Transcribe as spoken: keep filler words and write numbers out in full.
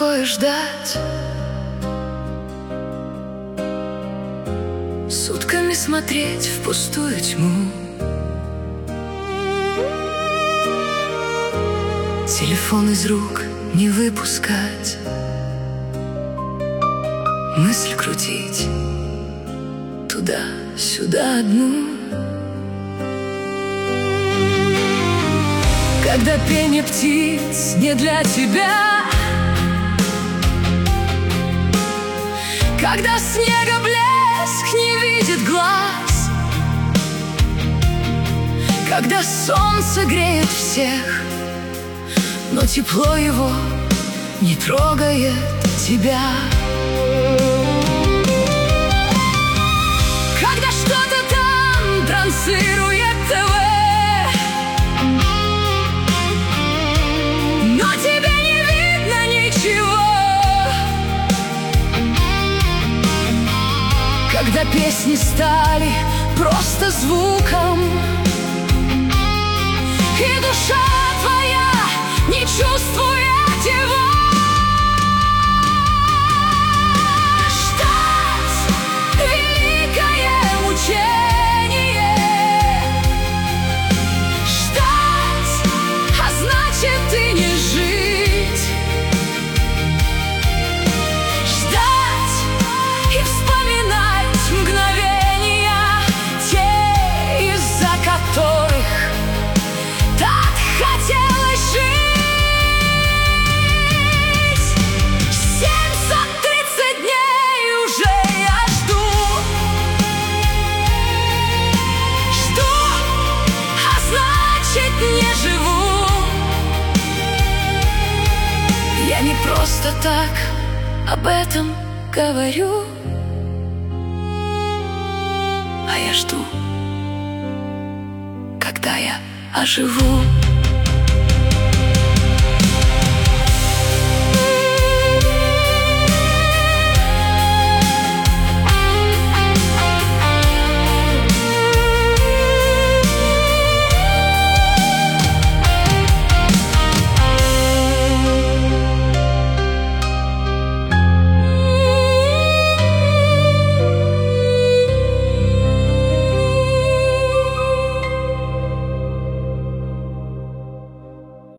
такое ждать? Сутками смотреть в пустую тьму, телефон из рук не выпускать, мысль крутить туда-сюда одну. Когда пение птиц не для тебя, когда снега блеск не видит глаз, когда солнце греет всех, но тепло его не трогает тебя. Когда что-то там транслирует ТВ, но тебе не видно ничего. Когда песни стали просто звуком, и душа твоя не чувствует его. Ждать — великое мучение. Ждать, а значит и не жить. Ждать и вспоминать мгновения, те, из-за которых так хотелось жить. семьсот тридцать дней уже я жду. Жду, а значит не живу. Я не просто так об этом говорю, а я жду, когда я оживу.